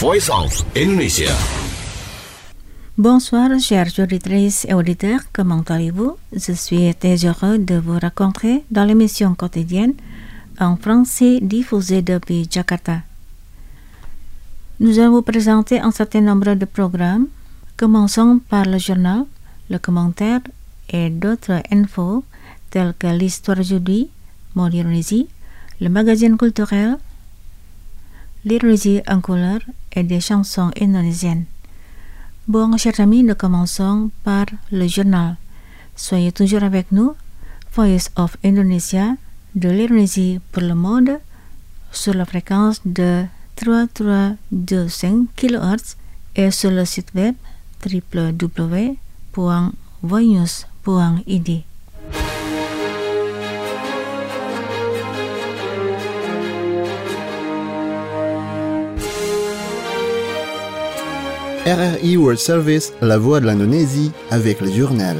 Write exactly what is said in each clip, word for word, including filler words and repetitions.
Voice of Indonesia. Bonsoir, chers auditrices et auditeurs, comment allez-vous? Je suis très heureux de vous rencontrer dans l'émission quotidienne en français diffusée depuis Jakarta. Nous allons vous présenter un certain nombre de programmes. Commençons par le journal, le commentaire et d'autres infos telles que l'histoire d'aujourd'hui, Mode Indonésie, le magazine culturel, l'Indonésie en couleur et des chansons indonésiennes. Bon, chers amis, nous commençons par le journal. Soyez toujours avec nous, Voice of Indonesia, de l'Indonésie pour le monde, sur la fréquence de trois mille trois cent vingt-cinq kilohertz et sur le site web w w w point voinews point i d. R R I World Service, la voix de l'Indonésie, avec le journal.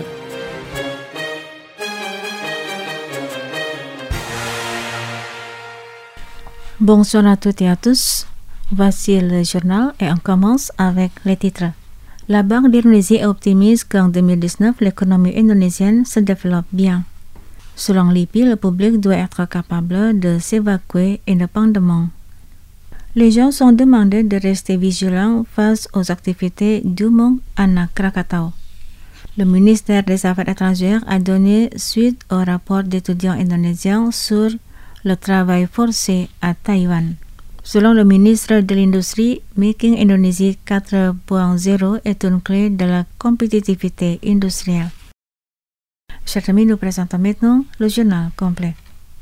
Bonsoir à toutes et à tous. Voici le journal et on commence avec les titres. La Banque d'Indonésie est optimiste qu'en deux mille dix-neuf, l'économie indonésienne se développe bien. Selon l'I P I, le public doit être capable de s'évacuer indépendamment. Les gens sont demandés de rester vigilants face aux activités d'Umong Anak Krakatau. Le ministère des Affaires étrangères a donné suite au rapport d'étudiants indonésiens sur le travail forcé à Taïwan. Selon le ministre de l'Industrie, Making Indonesia quatre point zéro est une clé de la compétitivité industrielle. Chers amis, nous présentons maintenant le journal complet.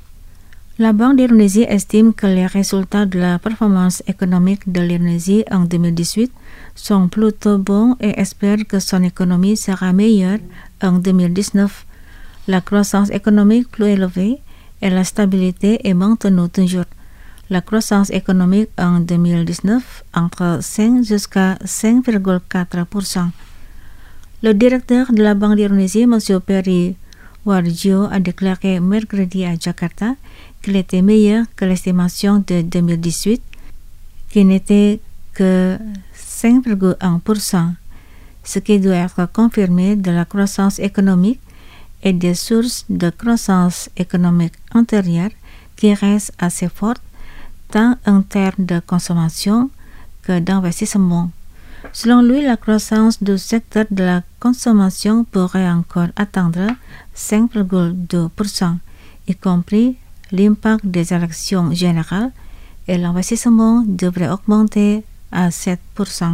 La Banque d'Indonésie estime que les résultats de la performance économique de l'Indonésie en deux mille dix-huit sont plutôt bons et espère que son économie sera meilleure en deux mille dix-neuf. La croissance économique plus élevée et la stabilité est maintenue toujours. La croissance économique en deux mille dix-neuf entre cinq jusqu'à cinq virgule quatre pour cent. Le directeur de la Banque d'Indonésie, M. Peri Warjio, a déclaré mercredi à Jakarta qu'il était meilleur que l'estimation de deux mille dix-huit, qui n'était que cinq virgule un pour cent, ce qui doit être confirmé de la croissance économique et des sources de croissance économique antérieure qui restent assez fortes, tant en termes de consommation que d'investissement. Selon lui, la croissance du secteur de la consommation pourrait encore atteindre cinq virgule deux pour cent, y compris l'impact des élections générales, et l'investissement devrait augmenter à sept pour cent.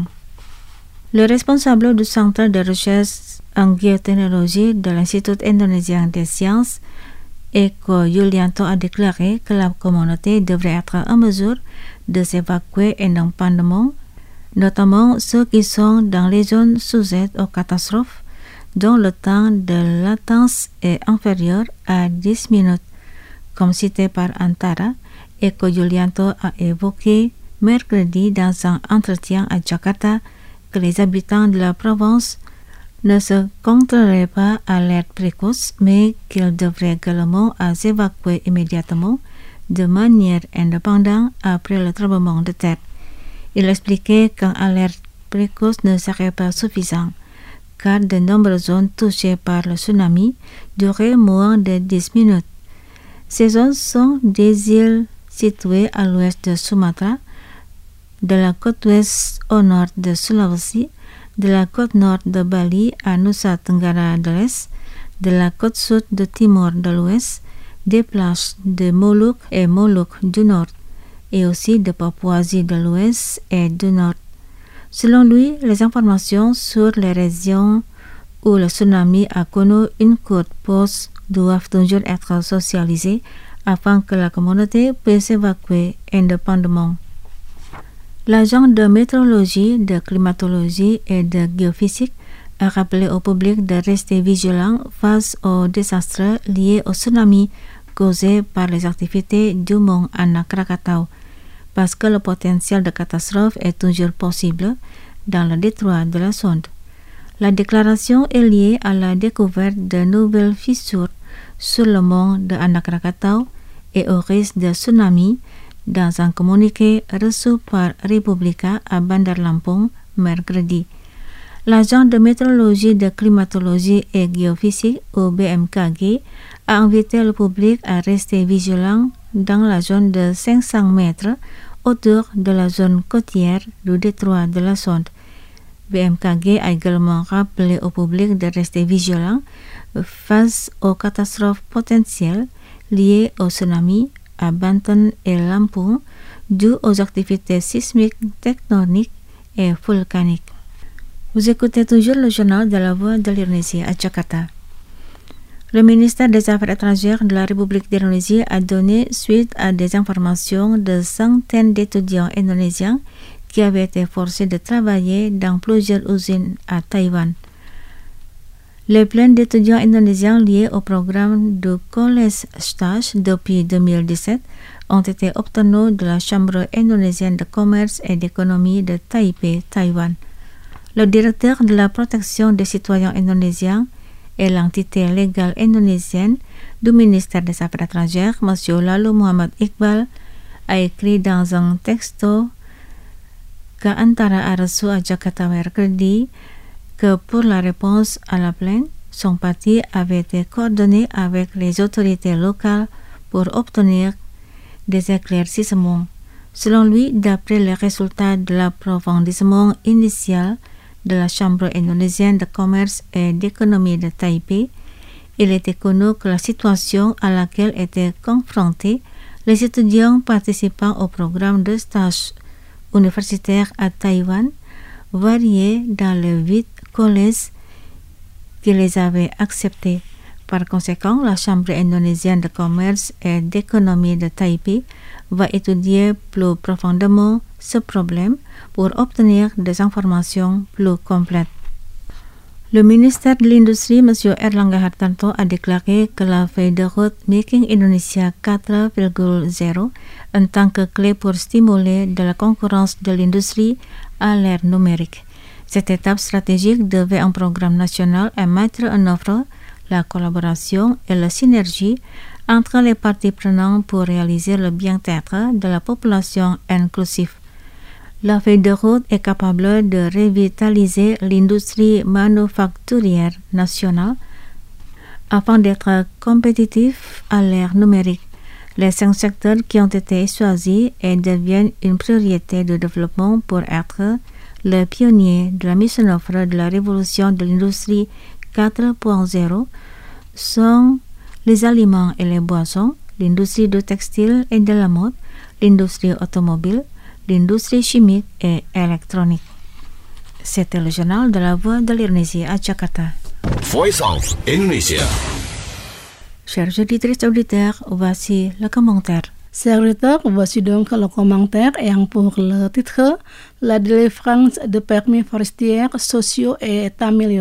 Le responsable du Centre de recherche en géotechnologie de l'Institut indonésien des sciences, Eko Yulianto, a déclaré que la communauté devrait être en mesure de s'évacuer indépendamment, notamment ceux qui sont dans les zones sujettes aux catastrophes, dont le temps de latence est inférieur à dix minutes. Comme cité par Antara, Eko Yulianto a évoqué mercredi dans un entretien à Jakarta que les habitants de la province ne se contenteraient pas à l'aide précoce, mais qu'ils devraient également s'évacuer immédiatement de manière indépendante après le tremblement de terre. Il expliquait qu'un alerte précoce ne serait pas suffisant, car de nombreuses zones touchées par le tsunami duraient moins de dix minutes. Ces zones sont des îles situées à l'ouest de Sumatra, de la côte ouest au nord de Sulawesi, de la côte nord de Bali à Nusa Tenggara de l'Est, de la côte sud de Timor de l'Ouest, des plages de Moluques et Moluques du Nord, et aussi de Papouasie de l'Ouest et du Nord. Selon lui, les informations sur les régions où le tsunami a connu une courte pause doivent toujours être socialisées afin que la communauté puisse s'évacuer indépendamment. L'agent de météorologie, de climatologie et de géophysique a rappelé au public de rester vigilant face aux désastres liés au tsunami causé par les activités d'Umong Anak Krakatau, parce que le potentiel de catastrophe est toujours possible dans le détroit de la Sonde. La déclaration est liée à la découverte de nouvelles fissures sur le mont de Anak Krakatau et au risque de tsunami dans un communiqué reçu par Republica à Bandar Lampung mercredi. L'agent de météorologie, de climatologie et géophysique au B M K G a invité le public à rester vigilant dans la zone de cinq cents mètres autour de la zone côtière du détroit de la Sonde. B M K G a également rappelé au public de rester vigilant face aux catastrophes potentielles liées au tsunami à Banten et Lampung dues aux activités sismiques, tectoniques et volcaniques. Vous écoutez toujours le journal de la Voix de l'Indonésie à Jakarta. Le ministère des Affaires étrangères de la République d'Indonésie a donné suite à des informations de centaines d'étudiants indonésiens qui avaient été forcés de travailler dans plusieurs usines à Taïwan. Les plaintes d'étudiants indonésiens liées au programme de collège stage depuis deux mille dix-sept ont été obtenues de la Chambre indonésienne de commerce et d'économie de Taipei, Taïwan. Le directeur de la protection des citoyens indonésiens et l'entité légale indonésienne du ministère des Affaires étrangères, M. Lalu Muhammad Iqbal, a écrit dans un texto que Antara a reçu à Jakarta mercredi que pour la réponse à la plainte, son parti avait été coordonné avec les autorités locales pour obtenir des éclaircissements. Selon lui, d'après les résultats de l'approfondissement initial de la Chambre indonésienne de commerce et d'économie de Taipei, il était connu que la situation à laquelle étaient confrontés les étudiants participant au programme de stage universitaire à Taïwan variait dans les huit collèges qui les avaient acceptés. Par conséquent, la Chambre indonésienne de commerce et d'économie de Taipei va étudier plus profondément ce problème pour obtenir des informations plus complètes. Le ministère de l'Industrie, M. Erlangga Hartarto, a déclaré que la feuille de route Making Indonesia quatre point zéro en tant que clé pour stimuler de la concurrence de l'industrie à l'ère numérique. Cette étape stratégique devait un programme national et mettre en œuvre la collaboration et la synergie entre les parties prenantes pour réaliser le bien-être de la population inclusive. La feuille de route est capable de revitaliser l'industrie manufacturière nationale afin d'être compétitif à l'ère numérique. Les cinq secteurs qui ont été choisis et deviennent une priorité de développement pour être le pionnier de la mise en œuvre de la révolution de l'industrie quatre point zéro sont les aliments et les boissons, l'industrie du textile et de la mode, l'industrie automobile, l'industrie chimique et électronique. C'était le journal de la Voix de l'Indonésie à Jakarta. Voice of Indonesia. Chers auditrices et auditeurs, voici le commentaire. Chers auditeurs, voici donc le commentaire ayant pour le titre « La délivrance de permis forestiers sociaux est améliorée ».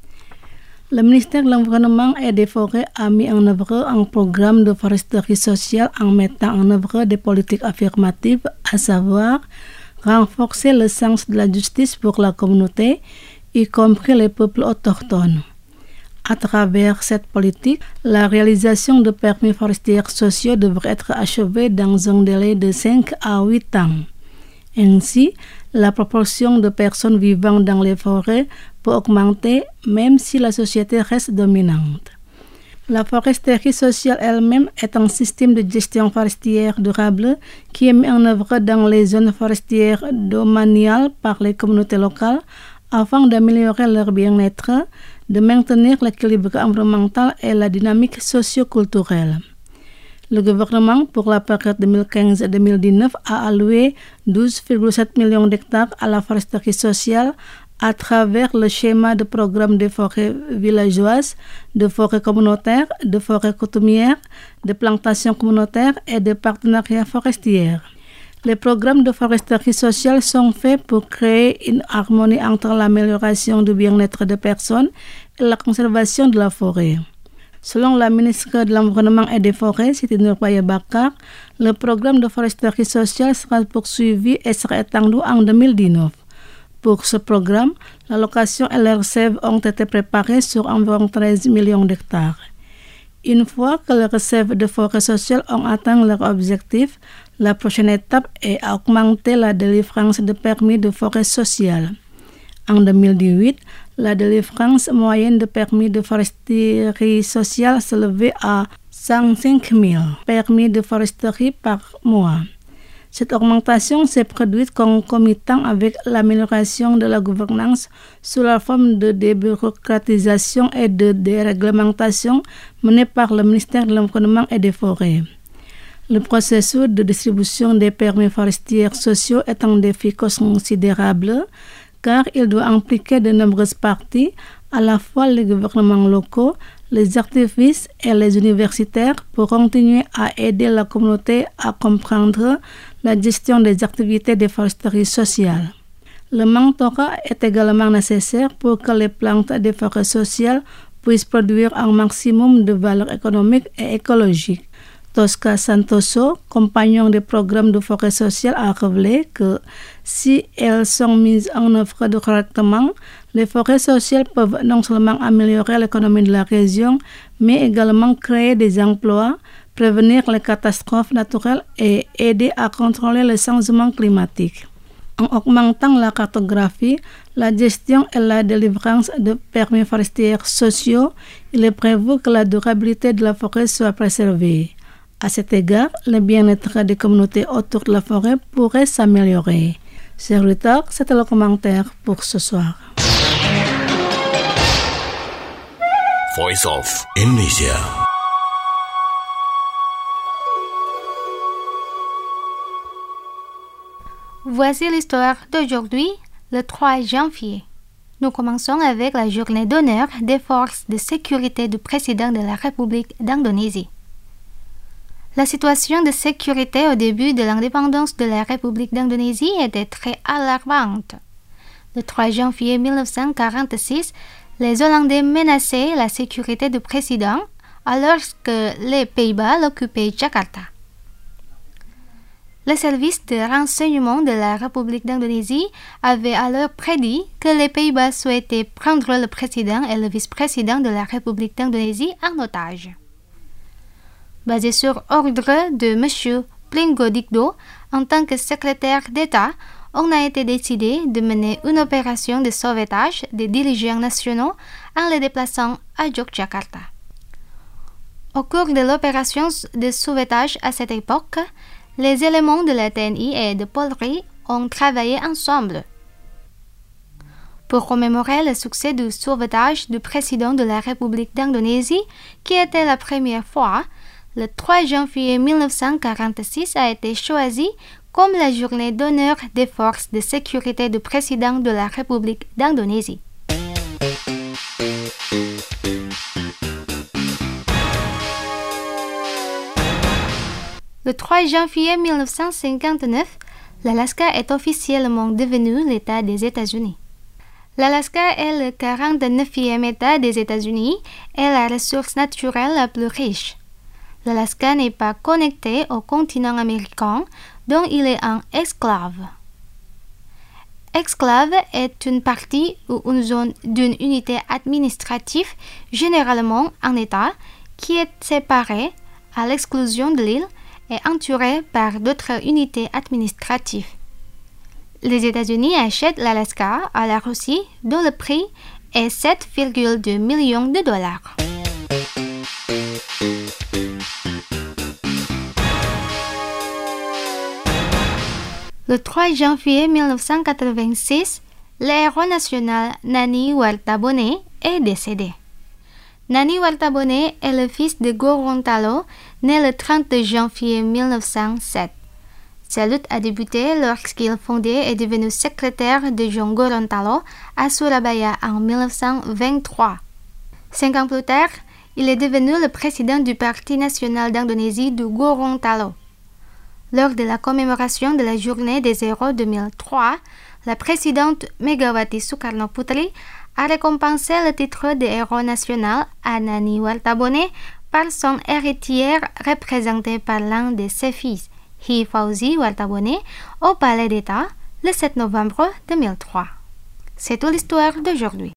Le ministère de l'Environnement et des Forêts a mis en œuvre un programme de foresterie sociale en mettant en œuvre des politiques affirmatives, à savoir renforcer le sens de la justice pour la communauté, y compris les peuples autochtones. À travers cette politique, la réalisation de permis forestiers sociaux devrait être achevée dans un délai de cinq à huit ans. Ainsi, la proportion de personnes vivant dans les forêts peut augmenter même si la société reste dominante. La foresterie sociale elle-même est un système de gestion forestière durable qui est mis en œuvre dans les zones forestières domaniales par les communautés locales afin d'améliorer leur bien-être, de maintenir l'équilibre environnemental et la dynamique socio-culturelle. Le gouvernement, pour la période deux mille quinze à deux mille dix-neuf, a alloué douze virgule sept millions d'hectares à la foresterie sociale à travers le schéma de programme de forêts villageoises, de forêts communautaires, de forêts coutumières, de plantations communautaires et de partenariats forestiers. Les programmes de foresterie sociale sont faits pour créer une harmonie entre l'amélioration du bien-être des personnes et la conservation de la forêt. Selon la ministre de l'Environnement et des Forêts, Siti Nurbaya Bakar, le programme de foresterie sociale sera poursuivi et sera étendu en deux mille dix-neuf. Pour ce programme, l'allocation et les réserves ont été préparées sur environ treize millions d'hectares. Une fois que les réserves de forêt sociale ont atteint leur objectif, La prochaine étape est augmenter la délivrance de permis de forêt sociale. En deux mille dix-huit, la délivrance moyenne de permis de foresterie sociale s'élevait à cent cinq mille permis de foresterie par mois. Cette augmentation s'est produite concomitant avec l'amélioration de la gouvernance sous la forme de débureaucratisation et de déréglementation menée par le ministère de l'Environnement et des Forêts. Le processus de distribution des permis forestiers sociaux est un défi considérable car il doit impliquer de nombreuses parties, à la fois les gouvernements locaux, les activistes et les universitaires pour continuer à aider la communauté à comprendre la gestion des activités de foresterie sociale. Le mentorat est également nécessaire pour que les plantes de forêt sociale puissent produire un maximum de valeur économique et écologique. Tosca Santoso, compagnon des programmes de forêt sociale, a révélé que si elles sont mises en œuvre correctement, les forêts sociales peuvent non seulement améliorer l'économie de la région, mais également créer des emplois, prévenir les catastrophes naturelles et aider à contrôler le changement climatique. En augmentant la cartographie, la gestion et la délivrance de permis forestiers sociaux, il est prévu que la durabilité de la forêt soit préservée. À cet égard, le bien-être des communautés autour de la forêt pourrait s'améliorer. Chers auditeurs, c'était le commentaire pour ce soir. Voice of Indonesia. Voici l'histoire d'aujourd'hui, le trois janvier. Nous commençons avec la journée d'honneur des forces de sécurité du président de la République d'Indonésie. La situation de sécurité au début de l'indépendance de la République d'Indonésie était très alarmante. Le trois janvier mille neuf cent quarante-six, les Hollandais menaçaient la sécurité du président alors que les Pays-Bas l'occupaient Jakarta. Le service de renseignement de la République d'Indonésie avait alors prédit que les Pays-Bas souhaitaient prendre le président et le vice-président de la République d'Indonésie en otage. Basé sur ordre de M. Pringgodigdo, en tant que secrétaire d'État, on a été décidé de mener une opération de sauvetage des dirigeants nationaux en les déplaçant à Yogyakarta. Au cours de l'opération de sauvetage à cette époque, les éléments de la T N I et de Polri ont travaillé ensemble. Pour commémorer le succès du sauvetage du président de la République d'Indonésie, qui était la première fois, le trois janvier mille neuf cent quarante-six a été choisi comme la journée d'honneur des forces de sécurité du président de la République d'Indonésie. Le trois janvier mille neuf cent cinquante-neuf, l'Alaska est officiellement devenu l'État des États-Unis. L'Alaska est le quarante-neuvième État des États-Unis et la ressource naturelle la plus riche. L'Alaska n'est pas connecté au continent américain, dont il est un exclave. Exclave est une partie ou une zone d'une unité administrative, généralement un État, qui est séparée à l'exclusion de l'île et entourée par d'autres unités administratives. Les États-Unis achètent l'Alaska à la Russie, dont le prix est sept virgule deux millions de dollars. Le trois janvier mille neuf cent quatre-vingt-six, l'héros national Nani Wartabone est décédé. Nani Wartabone est le fils de Gorontalo, né le trente janvier mille neuf cent sept. Sa lutte a débuté lorsqu'il fondait et devenu secrétaire de John Gorontalo à Surabaya en mille neuf cent vingt-trois. Cinq ans plus tard, il est devenu le président du Parti national d'Indonésie du Gorontalo. Lors de la commémoration de la Journée des héros deux mille trois, la présidente Megawati Soekarno-Putri a récompensé le titre de héros national à Nani Wartabone par son héritier représenté par l'un de ses fils, Hi Fauzi Wartabone, au Palais d'État le sept novembre deux mille trois. C'est toute l'histoire d'aujourd'hui.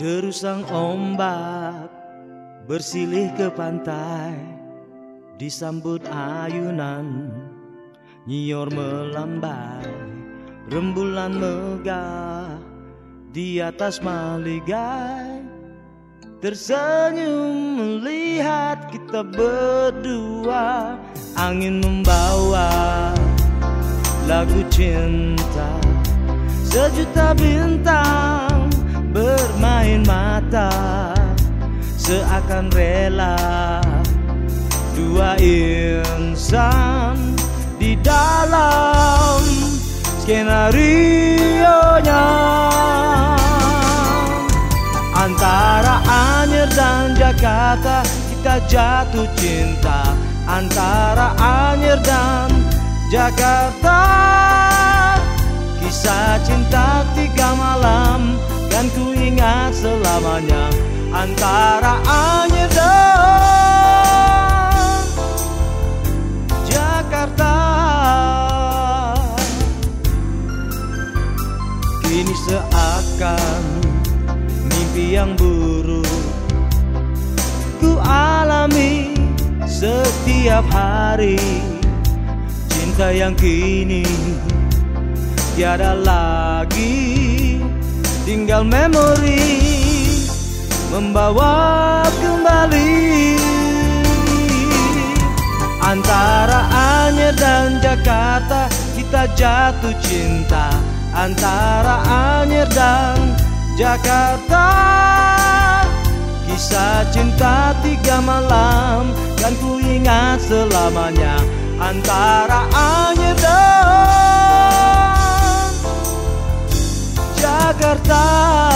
Deru sang ombak bersilih ke pantai, disambut ayunan nyior melambai. Rembulan megah di atas maligai, tersenyum melihat kita berdua. Angin membawa lagu cinta, sejuta bintang bermain mata, seakan rela dua insan di dalam skenario-nya. Antara Anyer dan Jakarta kita jatuh cinta, antara Anyer dan Jakarta. Kisah cinta tiga malam dan ku ingat selamanya, antara Anyer dan Jakarta. Kini seakan mimpi yang buruk ku alami setiap hari. Cinta yang kini tiada lagi, tinggal memori membawa kembali. Antara Anyer dan Jakarta kita jatuh cinta, antara Anyer dan Jakarta. Kisah cinta tiga malam dan ku ingat selamanya, antara Anyer dan Jakarta.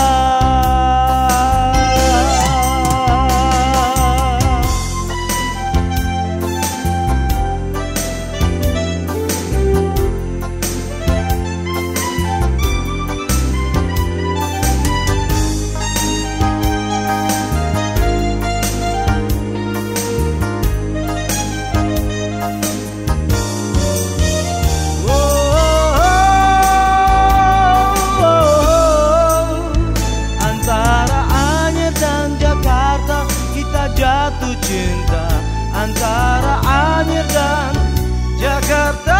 Jatuh cinta, antara Anyer dan Jakarta.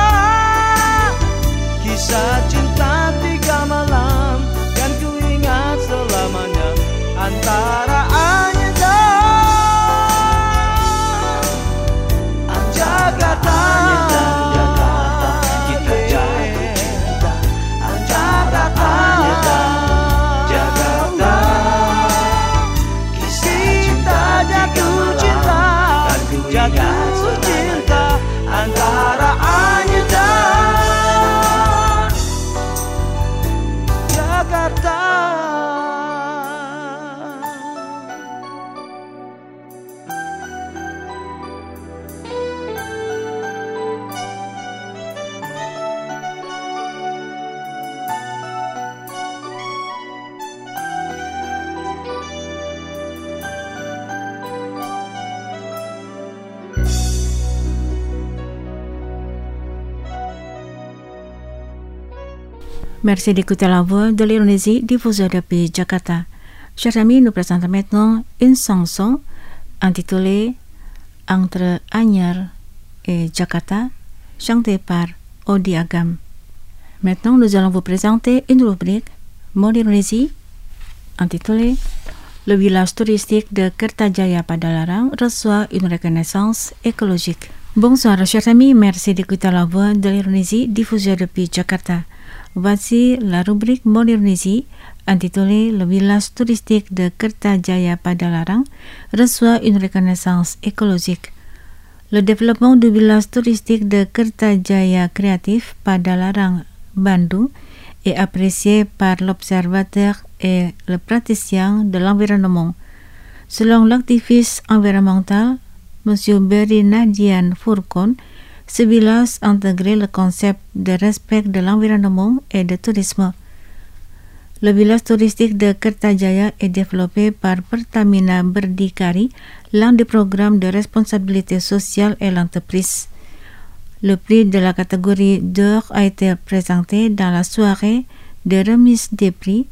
Kisah cinta tiga malam dan ku ingat selamanya, antara Anyer dan Jakarta. Kita jatuh cinta, antara Anyer dan Jakarta. Jatuh cinta, jatuh cinta, antara Anyer dan Jakarta. Merci d'écouter la voix de l'Indonésie diffusée depuis Jakarta. Chers amis, nous présentons maintenant une chanson intitulée Entre Anyer et Jakarta, chantée par Odi Agam. Maintenant, nous allons vous présenter une rubrique Mode Indonésie intitulée Le village touristique de Kertajaya Padalarang reçoit une reconnaissance écologique. Bonsoir chers amis, merci d'écouter la voix de l'Indonésie diffusée depuis Jakarta. Voici la rubrique Mode Indonésie intitulée Le village touristique de Kertajaya Padalarang reçoit une reconnaissance écologique. Le développement du village touristique de Kertajaya Créatif Padalarang, Bandung est apprécié par l'observateur et le praticien de l'environnement. Selon l'activiste environnemental, M. Berinadian Furkon, ce village intègre le concept de respect de l'environnement et de tourisme. Le village touristique de Kertajaya est développé par Pertamina Berdikari, l'un des programmes de responsabilité sociale et l'entreprise. Le prix de la catégorie d'or a été présenté dans la soirée de remise des prix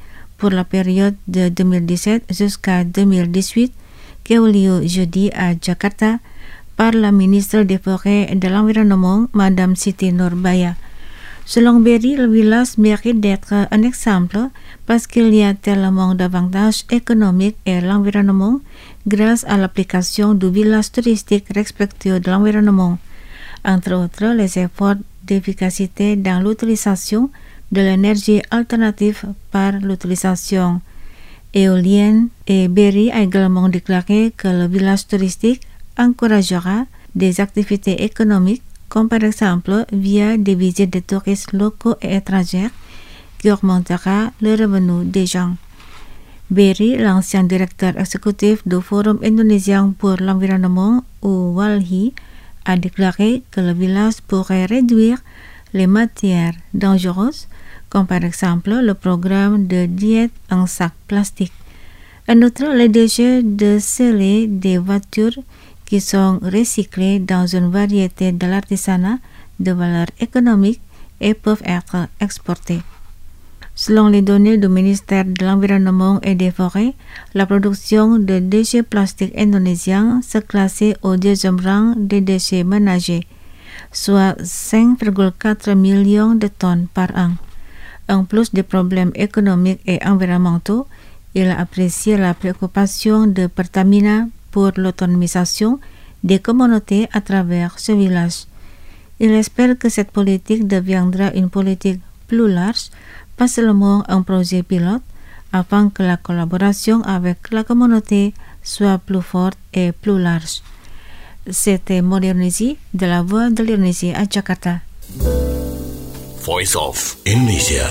pour la période de deux mille dix-sept jusqu'à deux mille dix-huit qui a eu lieu jeudi à Jakarta par la ministre des Forêts et de l'Environnement, Madame Siti Nurbaya. Selon Berry, le village mérite d'être un exemple parce qu'il y a tellement d'avantages économiques et l'environnement grâce à l'application du village touristique respectueux de l'environnement. Entre autres, les efforts d'efficacité dans l'utilisation de l'énergie alternative par l'utilisation éolienne. Et Berry a également déclaré que le village touristique encouragera des activités économiques comme par exemple via des visites de touristes locaux et étrangers qui augmentera le revenu des gens. Berry, l'ancien directeur exécutif du Forum indonésien pour l'environnement ou WALHI, a déclaré que le village pourrait réduire les matières dangereuses, comme par exemple le programme de diète en sac plastique. En outre, les déchets de scellés des voitures qui sont recyclés dans une variété de l'artisanat de valeur économique et peuvent être exportés. Selon les données du ministère de l'Environnement et des Forêts, la production de déchets plastiques indonésiens se classait au deuxième rang des déchets ménagers, soit cinq virgule quatre millions de tonnes par an. En plus des problèmes économiques et environnementaux, il a apprécié la préoccupation de Pertamina pour l'autonomisation des communautés à travers ce village. Il espère que cette politique deviendra une politique plus large, pas seulement un projet pilote, afin que la collaboration avec la communauté soit plus forte et plus large. C'était Modernisé de la Voix de l'Indonésie à Jakarta. Voice of Indonesia.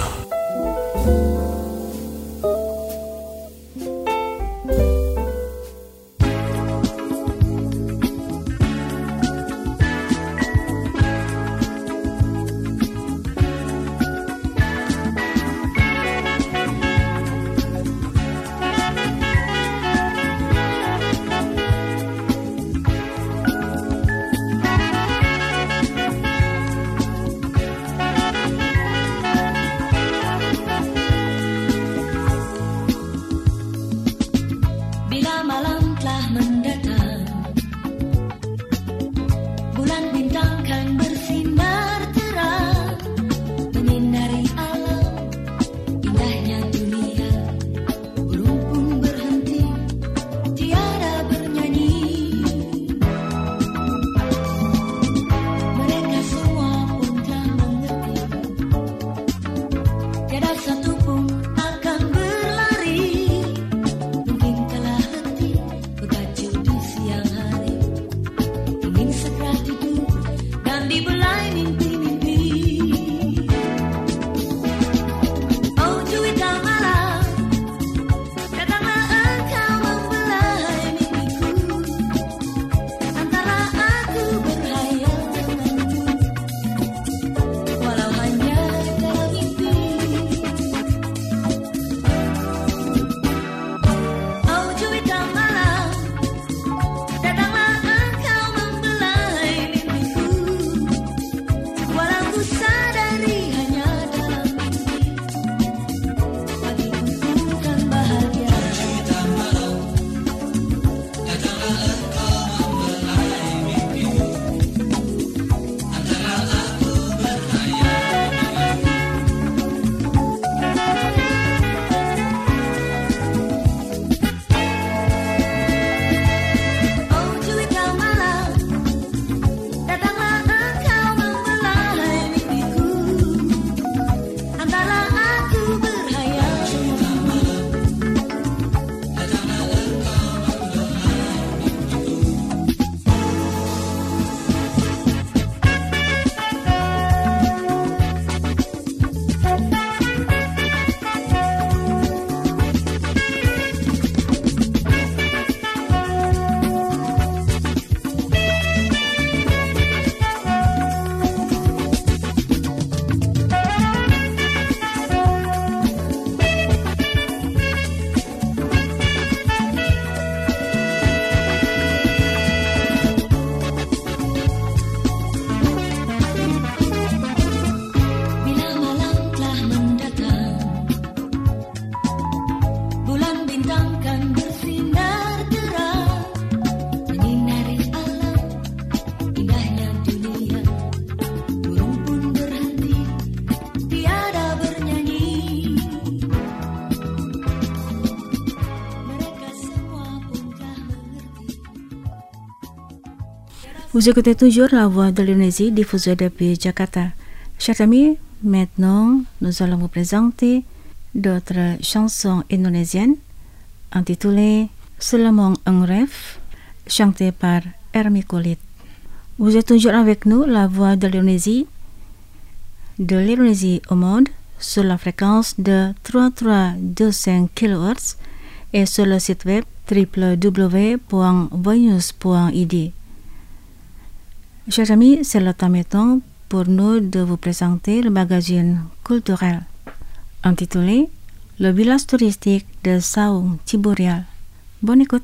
Vous écoutez toujours la voix de l'Indonésie diffusée depuis Jakarta. Chers amis, maintenant nous allons vous présenter d'autres chansons indonésiennes intitulées Seulement un rêve, chantées par Hermi Kulit. Vous êtes toujours avec nous, la voix de l'Indonésie, de l'Indonésie au monde, sur la fréquence de trois mille trois cent vingt-cinq kilohertz et sur le site web w w w point voinews point i d. Chers amis, c'est le temps maintenant pour nous de vous présenter le magazine culturel intitulé Le village touristique de Saung Ciburial. Bonne écoute.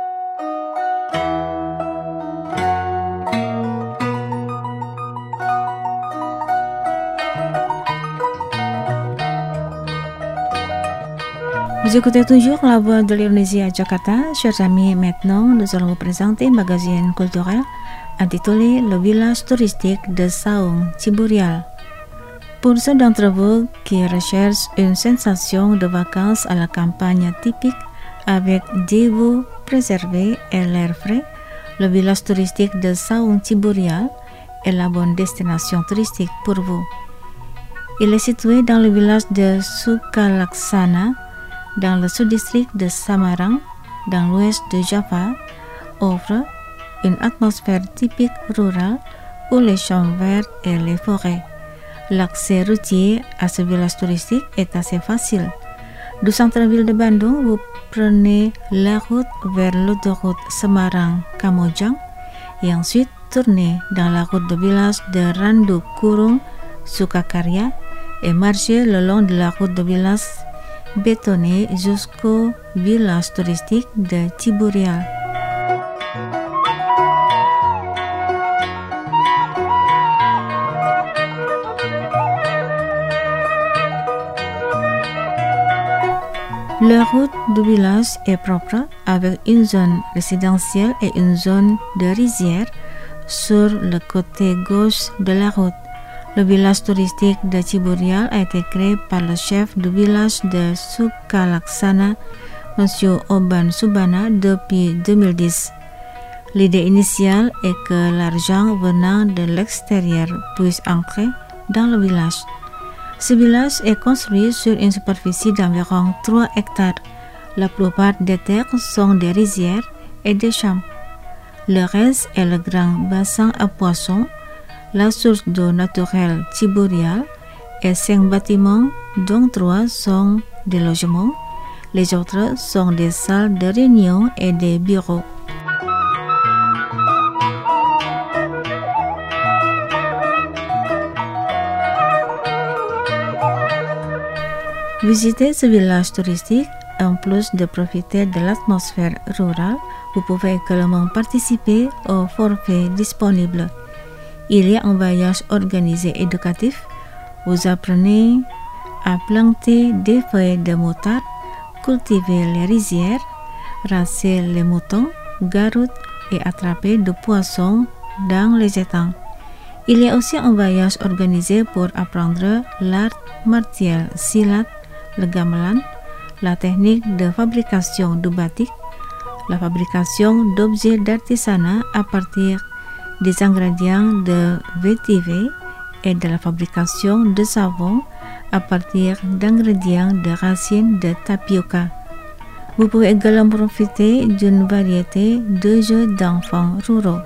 Vous écoutez toujours la voix de l'Indonésie à Jakarta. Chers amis, maintenant nous allons vous présenter un magazine culturel intitulé Le village touristique de Saung Ciburial. Pour ceux d'entre vous qui recherchent une sensation de vacances à la campagne typique avec des vues préservées et l'air frais, le village touristique de Saung Ciburial est la bonne destination touristique pour vous. Il est situé dans le village de Sukalaksana, dans le sous-district de Samarang, dans l'ouest de Java, offre une atmosphère typique rurale où les champs verts et les forêts. L'accès routier à ce village touristique est assez facile. Du centre-ville de Bandung, vous prenez la route vers l'autoroute Semarang-Kamojang et ensuite tournez dans la route de village de Randu Kurung Sukakarya et marchez le long de la route de village bétonnée jusqu'au village touristique de Ciburial. La route du village est propre avec une zone résidentielle et une zone de rizière sur le côté gauche de la route. Le village touristique de Ciburial a été créé par le chef du village de Sukalaksana, M. Oban Subana, depuis deux mille dix. L'idée initiale est que l'argent venant de l'extérieur puisse entrer dans le village. Ce village est construit sur une superficie d'environ trois hectares. La plupart des terres sont des rizières et des champs. Le reste est le grand bassin à poissons, la source d'eau naturelle Ciburial et cinq bâtiments dont trois sont des logements. Les autres sont des salles de réunion et des bureaux. Visiter ce village touristique, en plus de profiter de l'atmosphère rurale, vous pouvez également participer au forfait disponible. Il y a un voyage organisé éducatif. Vous apprenez à planter des feuilles de moutarde, cultiver les rizières, raser les moutons, garoutes et attraper des poissons dans les étangs. Il y a aussi un voyage organisé pour apprendre l'art martial silat, le gamelan, la technique de fabrication du batik, la fabrication d'objets d'artisanat à partir des ingrédients de vétiver et de la fabrication de savon à partir d'ingrédients de racines de tapioca. Vous pouvez également profiter d'une variété de jeux d'enfants ruraux.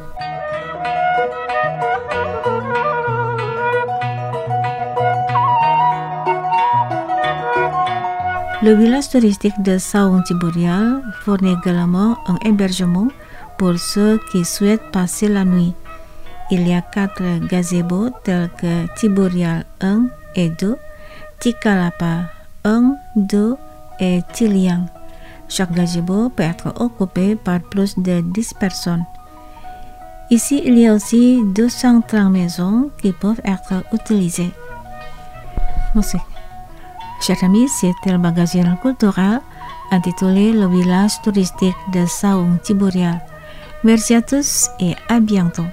Le village touristique de Saung Ciburial fournit également un hébergement pour ceux qui souhaitent passer la nuit. Il y a quatre gazebos tels que Ciburial un et deux, Cikalapa un, deux et Ciliang. Chaque gazebo peut être occupé par plus de dix personnes. Ici, il y a aussi deux cent trente maisons qui peuvent être utilisées. Merci. Chers amis, c'était le magazine culturel intitulé Le village touristique de Saung Tiburial. Merci à tous et à bientôt.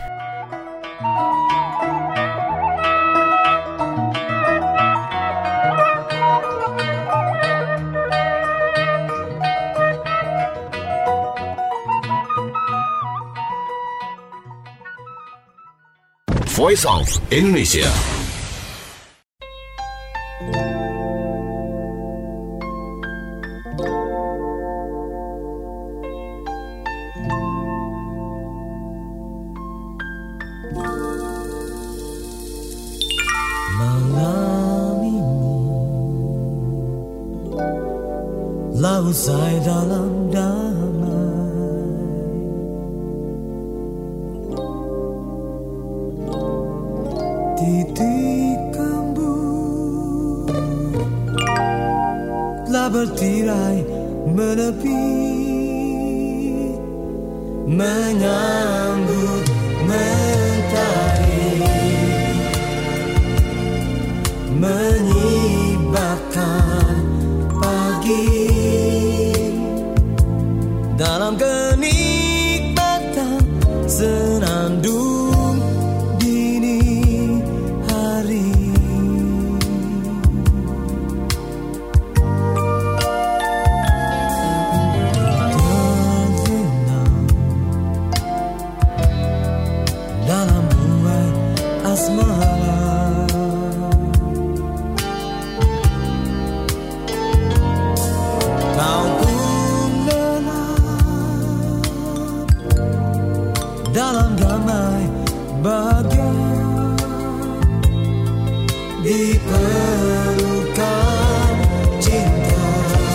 Voice of Indonesia. Malam ini laut saya dalam damai, titik kembung telah bertirai menepi, menyambut mentari, menyibakkan pagi dalam kenikmatan senandung dini hari. Terbenam dalam buai asmara, kau pun lelah dalam damai bahagia, di pelukan cinta,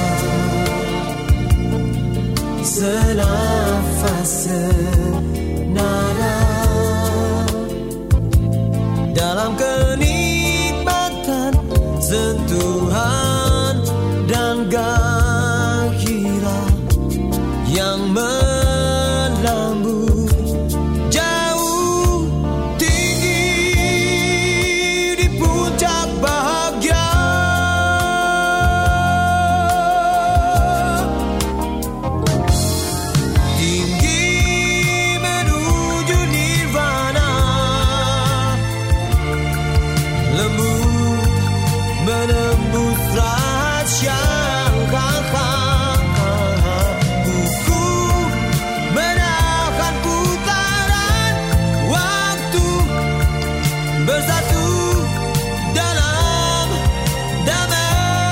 senafas senada dalam kenikmatan sentuhan dan gairah yang melambung jauh tinggi di puncak bahagia. Tinggi menuju nirvana, lembut menembus rahasia. Buku menahan putaran waktu, bersatu dalam damai.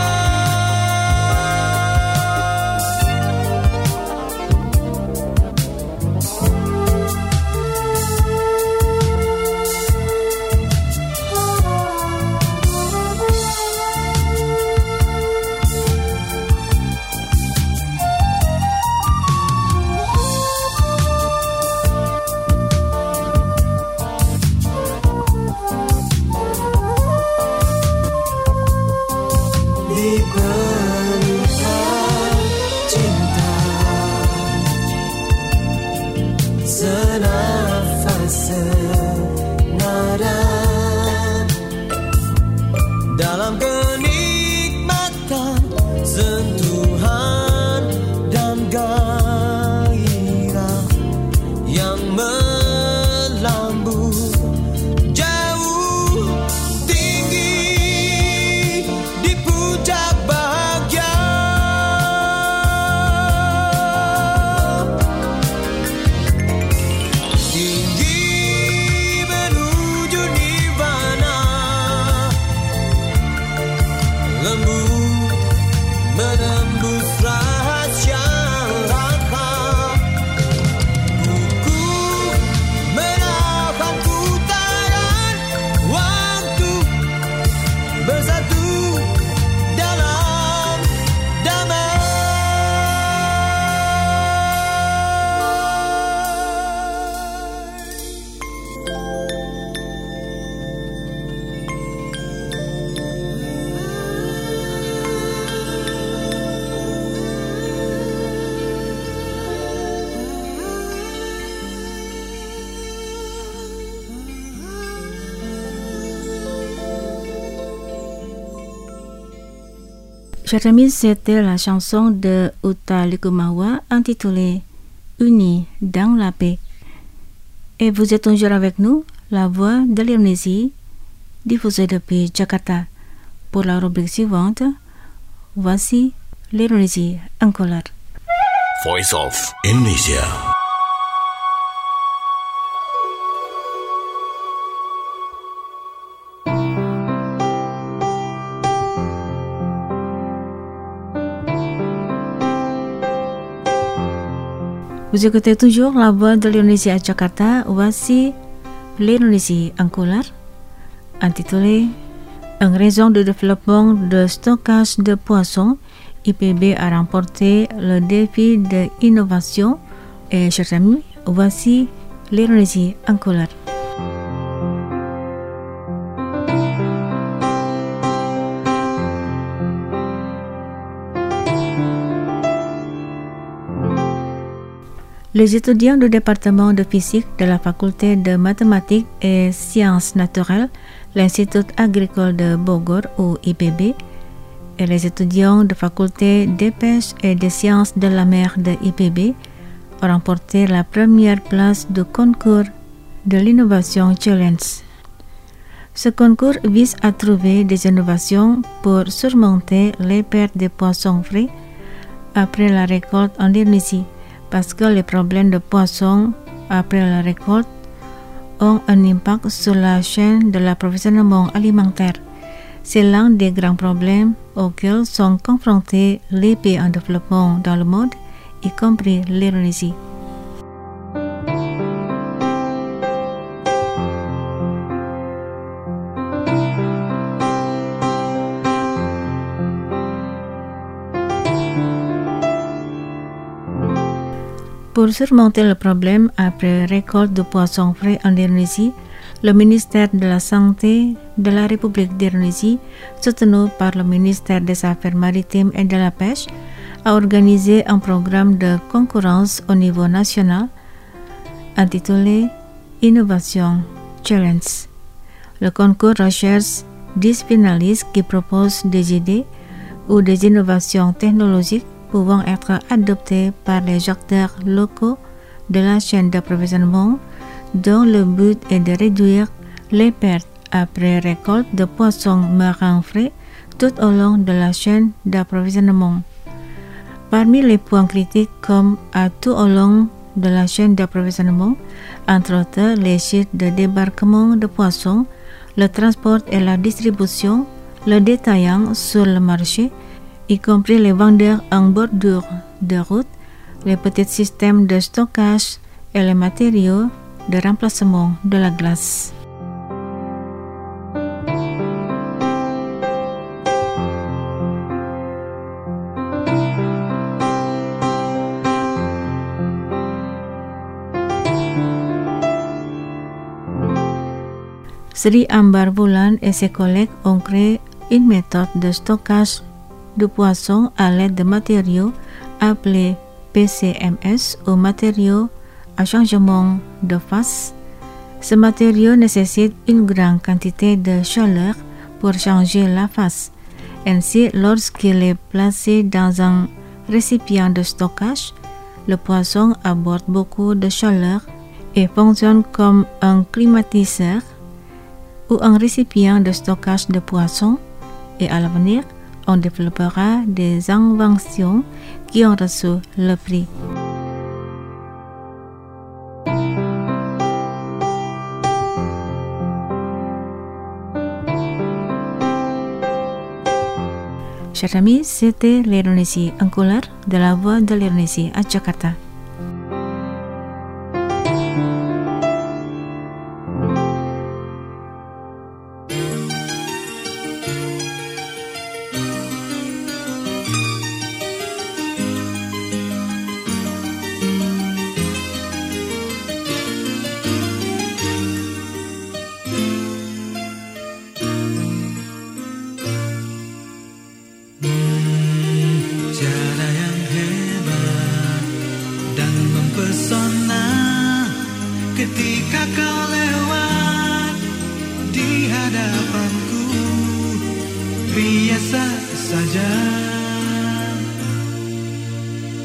Di pelukan cinta, senafas senada dalam kenikmatan sentuhan dan gairah yang melambung jauh tinggi di puncak bahagia. Tinggi Chers amis, c'était la chanson de Utha Likumawa intitulée Unis dans la paix. Et vous êtes toujours avec nous, la voix de l'Indonésie, diffusée depuis Jakarta. Pour la rubrique suivante, voici l'Indonésie en couleur. Voice of Indonesia. Vous écoutez toujours la voix de l'Indonésie à Jakarta. Voici l'Indonésie en couleur, intitulée En raison du développement de stockage de poissons, I P B a remporté le défi de l'innovation. Et chers amis, voici l'Indonésie en couleur. Les étudiants du département de physique de la faculté de mathématiques et sciences naturelles, l'Institut agricole de Bogor ou I P B, et les étudiants de faculté des pêches et des sciences de la mer de I P B ont remporté la première place du concours de l'innovation Challenge. Ce concours vise à trouver des innovations pour surmonter les pertes de poissons frais après la récolte en Indonésie, parce que les problèmes de poissons après la récolte ont un impact sur la chaîne de l'approvisionnement alimentaire. C'est l'un des grands problèmes auxquels sont confrontés les pays en développement dans le monde, y compris l'Indonésie. Pour surmonter le problème après récolte de poissons frais en Indonésie, le ministère de la Santé de la République d'Indonésie, soutenu par le ministère des Affaires maritimes et de la Pêche, a organisé un programme de concurrence au niveau national intitulé Innovation Challenge. Le concours recherche dix finalistes qui proposent des idées ou des innovations technologiques pouvant être adoptés par les acteurs locaux de la chaîne d'approvisionnement, dont le but est de réduire les pertes après récolte de poissons marins frais tout au long de la chaîne d'approvisionnement. Parmi les points critiques comme à tout au long de la chaîne d'approvisionnement, entre autres les sites de débarquement de poissons, le transport et la distribution, le détaillant sur le marché, y compris les vendeurs en bordure de route, les petits systèmes de stockage et les matériaux de remplacement de la glace. Sri Ambar Bulan et ses collègues ont créé une méthode de stockage de poissons à l'aide de matériaux appelés P C M S ou matériaux à changement de phase. Ce matériau nécessite une grande quantité de chaleur pour changer la phase. Ainsi, lorsqu'il est placé dans un récipient de stockage, le poisson aborde beaucoup de chaleur et fonctionne comme un climatiseur ou un récipient de stockage de poissons. Et à l'avenir, on développera des inventions qui ont reçu le prix. Chers amis, c'était l'Indonésie en couleur de la voix de l'Indonésie à Jakarta. Ketika kau lewat di hadapanku, biasa saja.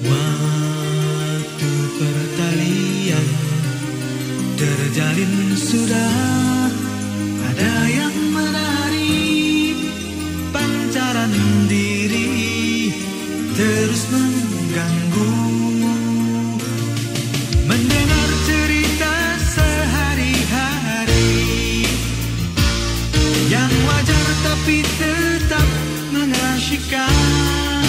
Waktu pertalian terjalin sudah, ada yang menarik pancaran diri terus mengganggu. Mendengar cerita sehari-hari yang wajar tapi tetap mengasyikan.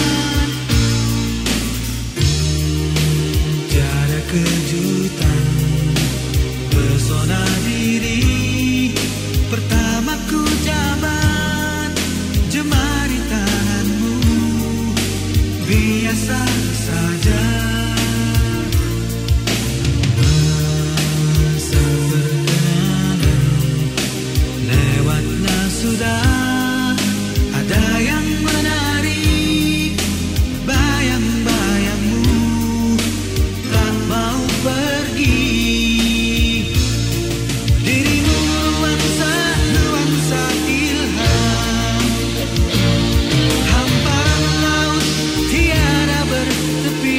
Tiada kejutan, pesona diri pertamaku jabat jemari tanganmu, biasa saja. Masa perkenalan lewatlah sudah, ada yang menarik bayang-bayangmu tak mau pergi. Dirimu nuansa-nuansa ilham, hamparan laut tiada bertepi.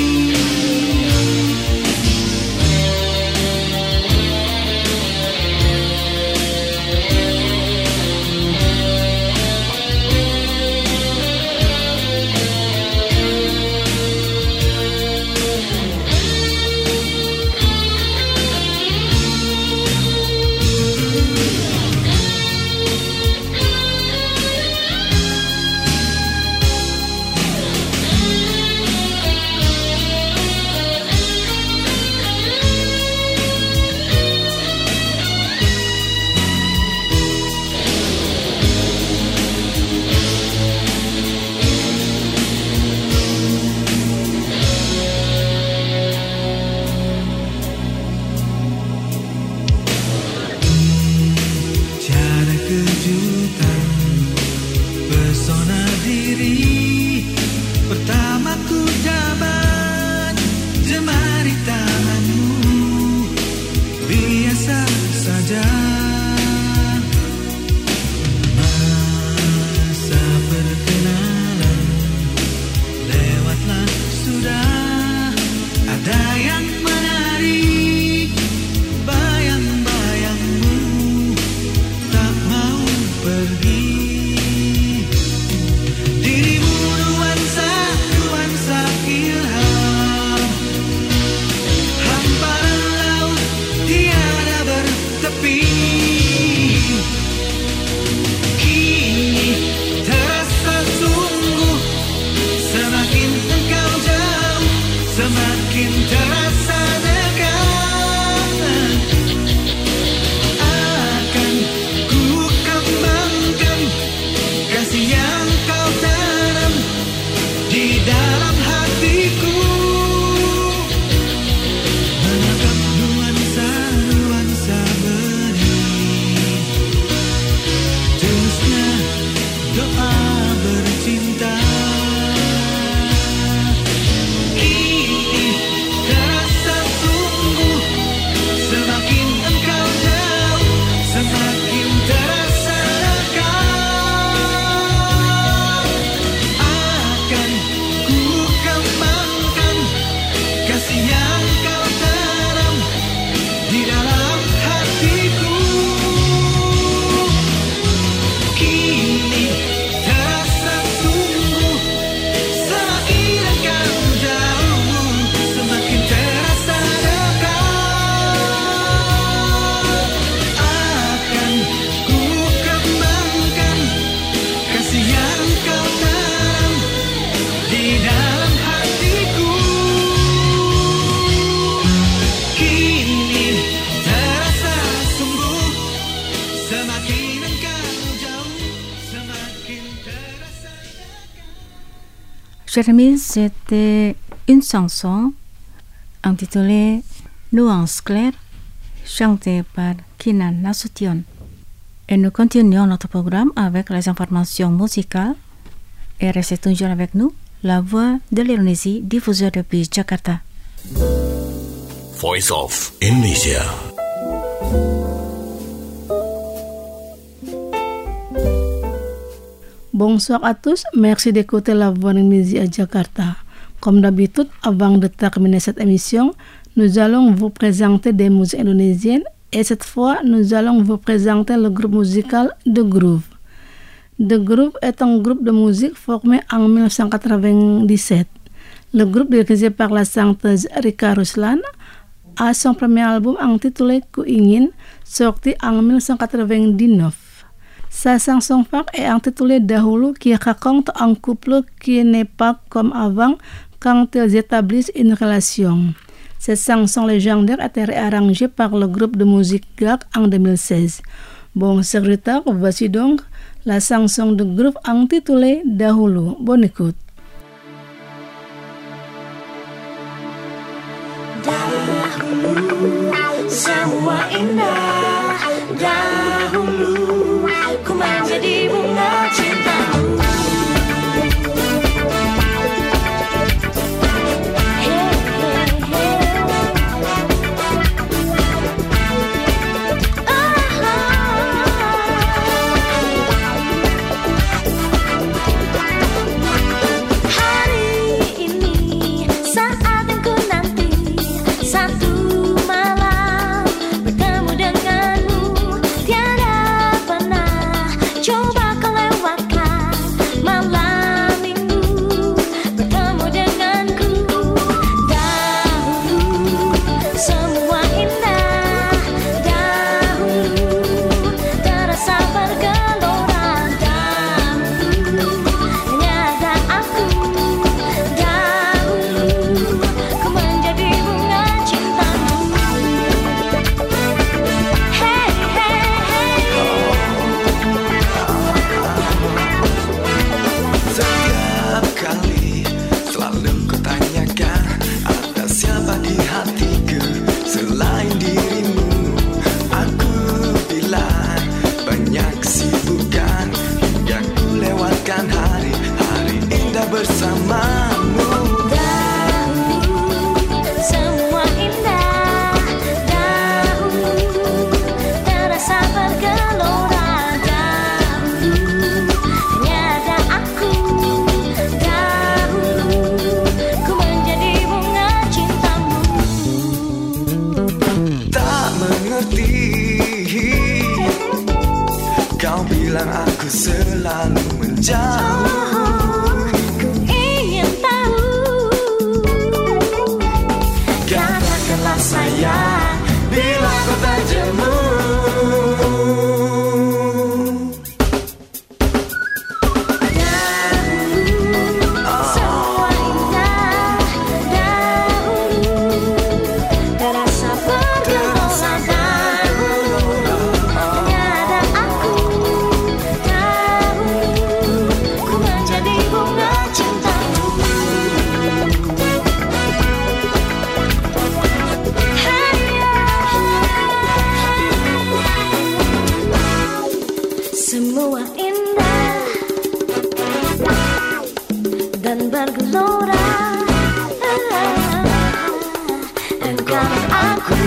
Tiada kejutan, pesona diri pertamaku jabat jemari tanganmu, biasa saja. Masa perkenalan lewatlah sudah, ada yang menarik bayang-bayangmu tak mau pergi. Dirimu nuansa-nuansa ilham, hamparan laut tiada bertepi. Kini terasa sungguh, semakin engkau jauh, semakin terasa dekat. Akan ku kembangkan kasih yang kau tanam di dalam hatiku, menangkap nuansa-nuansa benih, tulusnya doa bercinta. Kini terasa sungguh, semakin engkau jauh, semakin terasa dekat. Akan ku kembangkan kasih yang kau tanam di dalam hatiku. Kini terasa sungguh, semakin engkau jauh, semakin terasa dekat. Akan ku kembangkan kasih yang kau tanam di dalam hatiku. Kini terasa sungguh, semakin engkau jauh, semakin terasa dekat. Chers amis, c'était une chanson intitulée Nuance claire, chantée par Kinan Nasution. Et nous continuons notre programme avec les informations musicales. Et restez toujours avec nous, la voix de l'Indonésie diffusée depuis Jakarta. Voice of Indonesia. Bonsoir à tous, merci d'écouter la voix d'Indonésie à Jakarta. Comme d'habitude, avant de terminer cette émission, nous allons vous présenter des musiques indonésiennes et cette fois, nous allons vous présenter le groupe musical The Groove. The Groove est un groupe de musique formé en dix-neuf cent quatre-vingt-dix-sept. Le groupe dirigé par la chanteuse Rika Ruslan a son premier album intitulé Ku Ingin, sorti en dix-neuf cent quatre-vingt-dix-neuf. Sa chanson phare est intitulée Dahulu, qui raconte un couple qui n'est pas comme avant quand ils établissent une relation. Cette chanson légendaire a été réarrangée par le groupe de musique Gag en deux mille seize. Bon, serviteur, voici donc la chanson de groupe intitulée Dahulu. Bonne écoute. Dahulu semua indah, dahulu ku menjadi bunga cintamu. Kau bilang aku selalu menjauh. Ku ingin tahu, katakanlah sayang, bila kau tak jemu. semua indah dan bergelora. Engkau aku.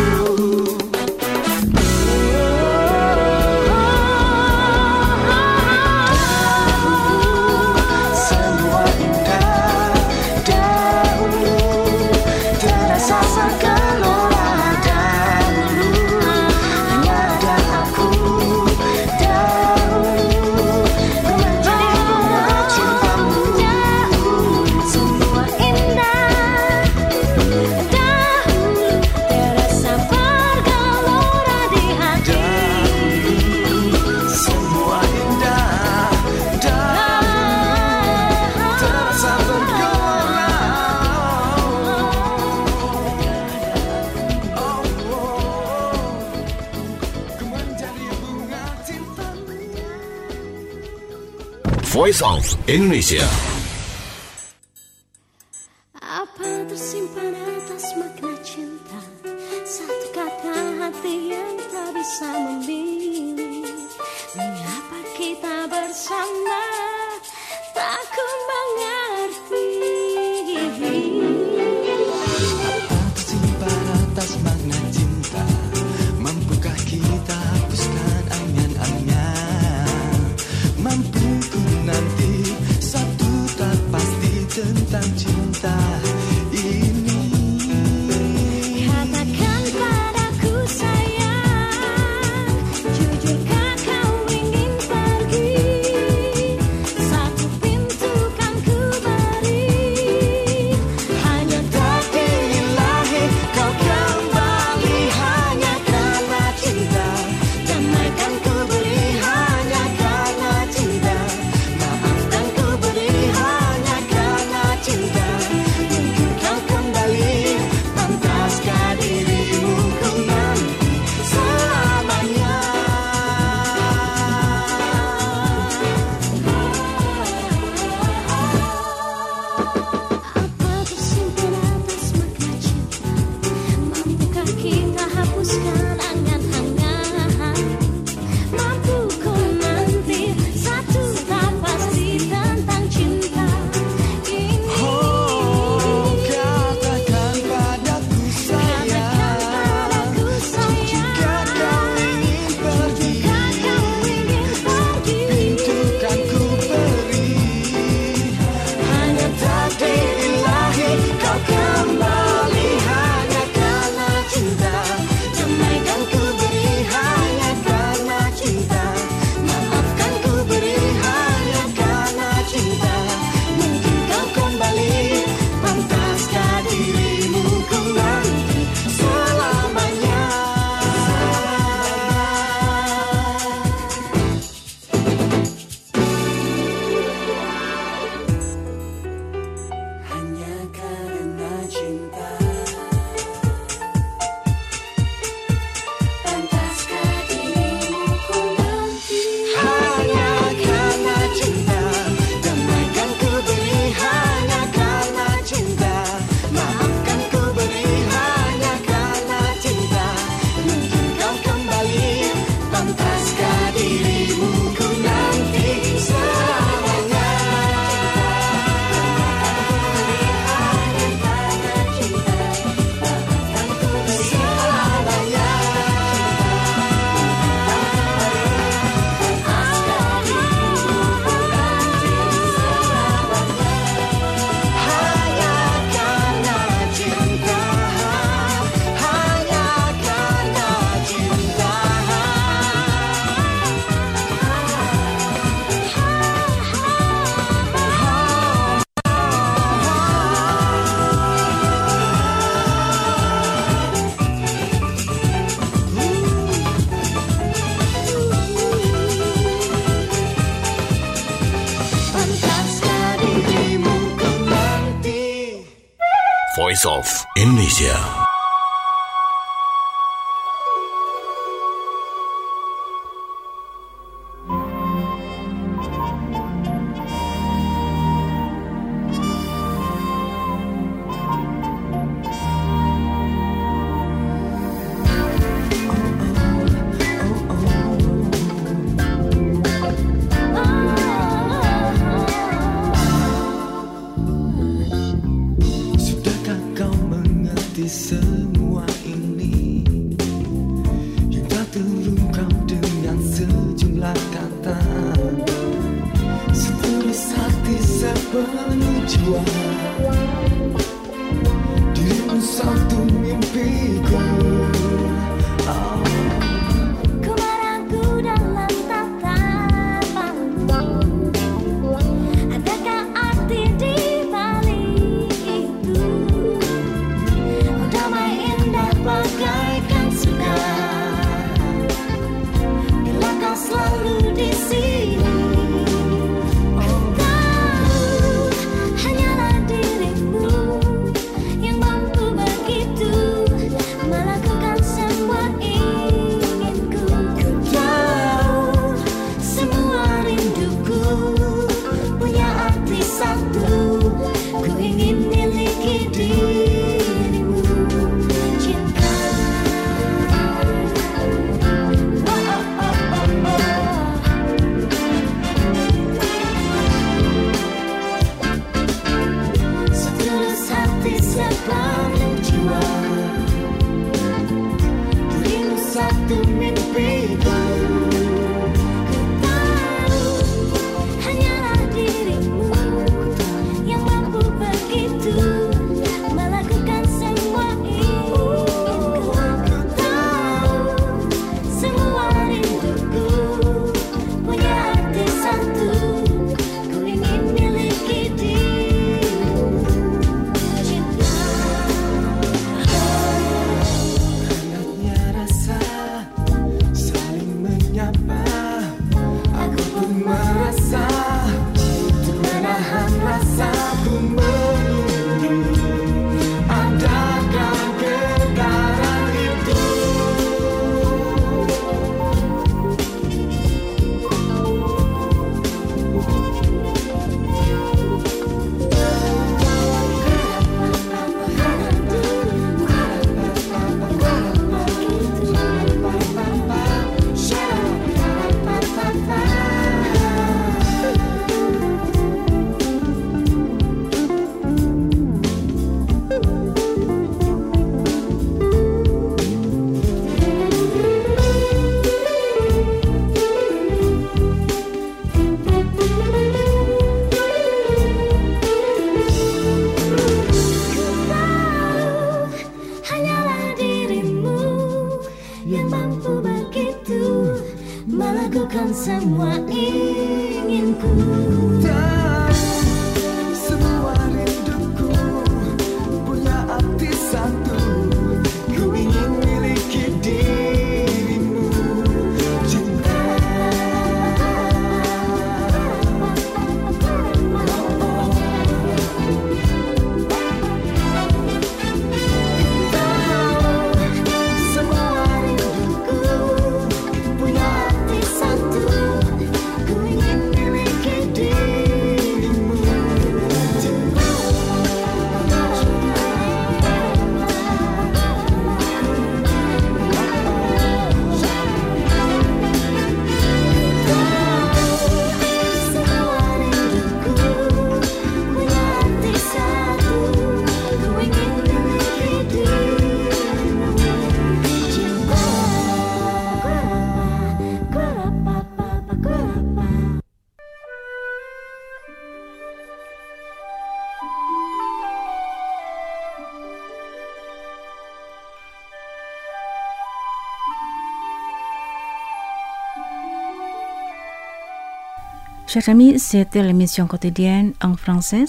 Semua indah dahulu terasa bergelora dahulu. Hanya ada aku dahulu. Ku menjadi bunga cintamu dahulu. Semua indah dahulu terasa bergelora di hati. Semua indah dahulu terasa bergelora. Oh, oh, ku menjadi bunga cintamu. Voice of Indonesia. Apa tersimpan atas makna cinta? Satu kata hati yang tak bisa memilih. Mengapa kita bersama? Tak ku mengerti. Tersimpan atas makna cinta. Mampukah kita hapuskan angan-angan? Mampu ku nanti satu Voice of Indonesia. Semua ini yang tak terungkap dengan sejumlah kata, setulus hati sepenuh jiwa, dirimu satu mimpiku. Oh. Selalu di sini, oh, tahu hanyalah dirimu yang mampu begitu melakukan semua inginku. Ku tahu semua rinduku punya arti satu, ku ingin miliki dirimu. Cinta. Sepenuh jiwa, dirimu satu mimpiku. Ku tahu hanyalah dirimu yang mampu begitu melakukan semua inginku. Ku tahu semua rinduku punya arti satu, ku ingin miliki dirimu. Melakukan semua inginku. Semua rinduku punya arti satu, ku ingin miliki dirimu. Cinta. Oh, oh. Chers amis, c'était l'émission quotidienne en français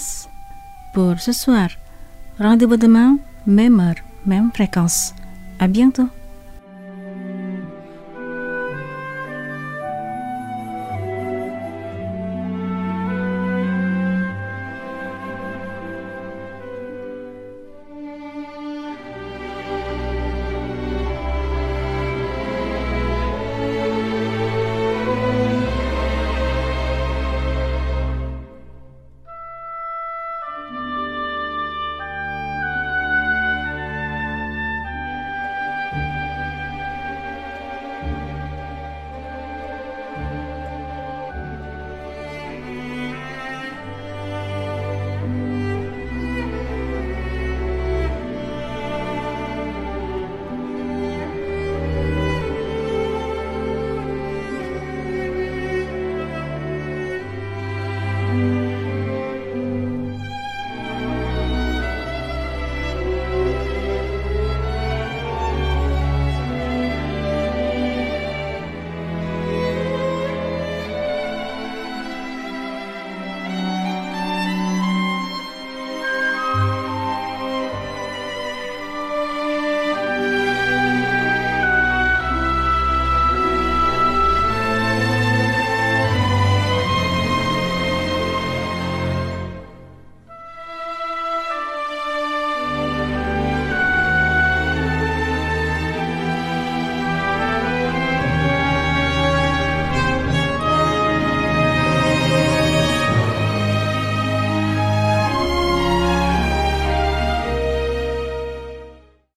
pour ce soir. Rendez-vous demain, même heure, même fréquence. À bientôt.